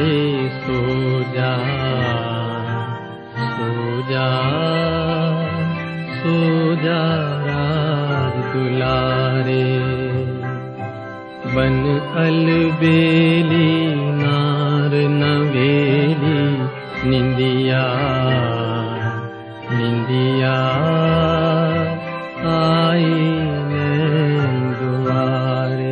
सो जा, सो जा, सो जा राज दुलारे। बन अलबेली नार नवेली निंदिया, निंदिया आई नैन दुआरे।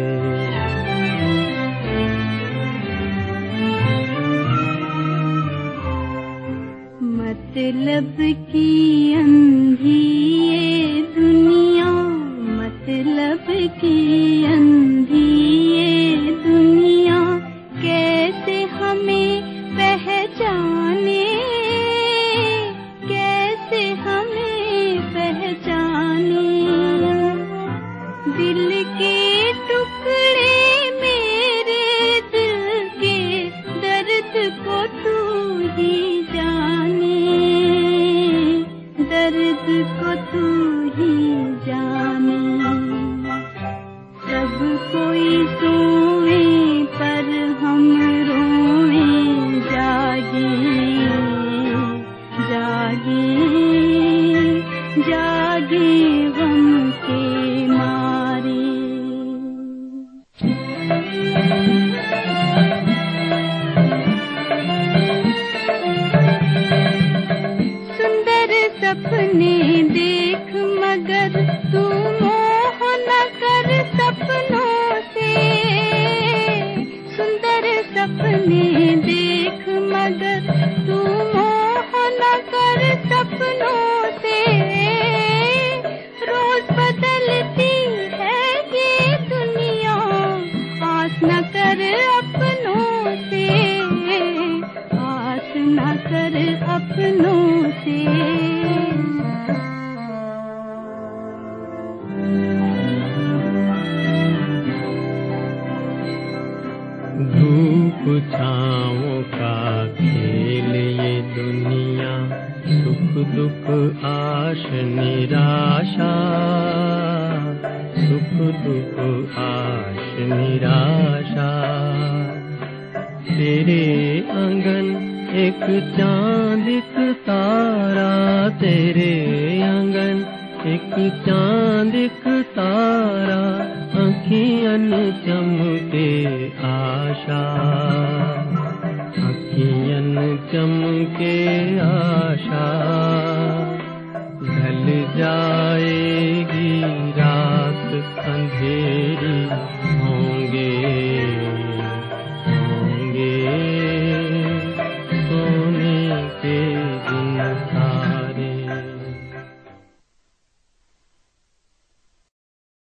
मतलब की अंधी ये दुनिया, मतलब की अंधी ये दुनिया, कैसे हमें पहचाने, कैसे हमें पहचाने। दिल के टुकड़े मेरे दिल के दर्द को तू ही जाने, दर्द को तू ही जाने। सब कोई सोए पर हम रोए, जागे जागे जागे गम के मारे। सुंदर सपने देख मगर तू मोह न कर सपनों से। सुंदर सपने देख मगर तू मोह न कर सपनों से। रोज बदलती है ये दुनिया, आस न कर अपनों से, आस न कर अपनों से। धूप छाँवों का खेल ये दुनिया, सुख दुख आश निराशा, सुख दुख आश निराशा। तेरे आंगन एक चांद एक तारा, तेरे आंगन एक चांद एक तारा, अखियन चमके आशा, अखियन चमके आशा। ढल जा